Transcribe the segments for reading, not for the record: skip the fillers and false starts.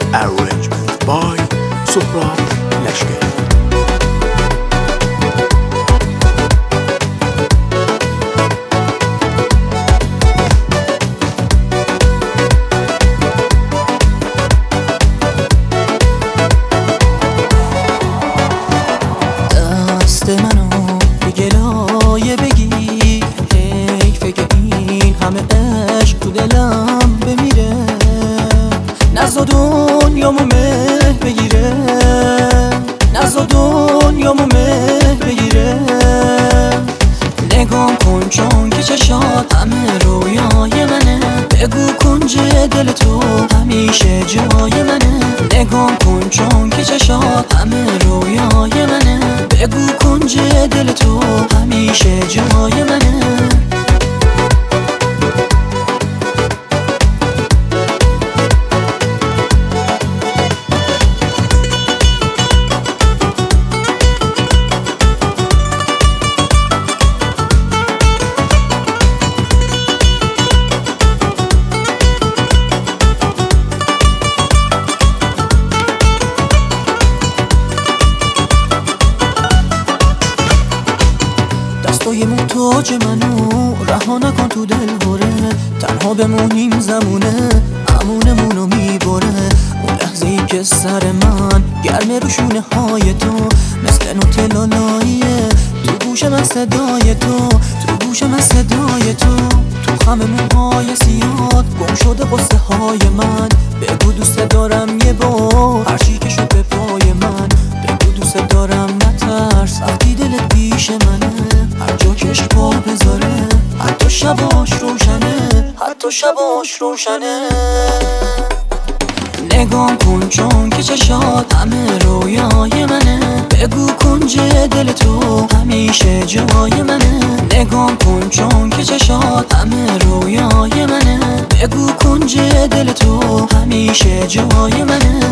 Arrangement by Sohrab Lashkari. منو به گلایه بگیر، حیفه که این همه عشق تو دلم بمیره. نزد دنیامو مه بگیره، نزد دنیامو مه بگیره. نگام کن چون که چشات همه رویای منه. بگو کنج دل تو همیشه جای منه. نگام کن چون که چشات همه رویای منه. بگو کنج دل تو همیشه جای منه. دستای محتاج منو رها نکن تو دل هره. تنها بمونیم زمونه امونمونو میبره. اون لحظه ای که سر من گرمه رو شونه های تو، مثل نوت لالاییه تو گوش من صدای تو، تو گوش من صدای تو. تو خم موهای سیاد گم شده قصه های من. بگو دوست دارم یه بار هر چی که شد به پای من. بگو دوست دارم نترس وقتی دلت پیش منه. هر جا که عشق پا بذاره حتی شباش روشنه، حتی شباش روشنه. نگام کن چون که چشات همه رویای منه. بگو کنج دل تو همیشه جای منه. نگام کن چون که چشات همه رویای منه. بگو کنج دل تو همیشه جای منه.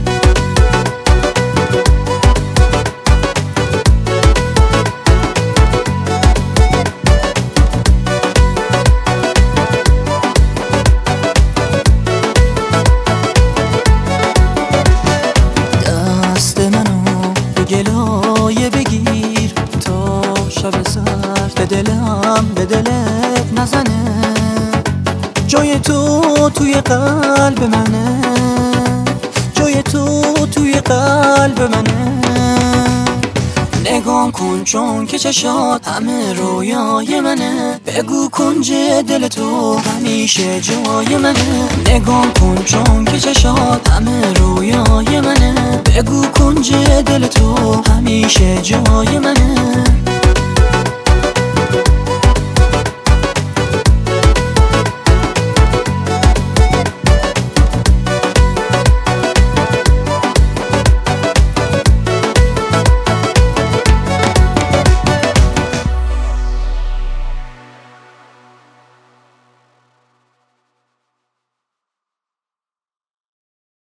گلایه بگیر تا شب سر به دلم به دلت نزنه. جای تو توی قلب منه، جای تو توی قلب منه. نگام کن چون که چشات همه رویای منه. بگو کنج دل تو همیشه جای منه. نگام کن چون که چشات همه رویای منه. بگو کنج دل تو همیشه جای منه.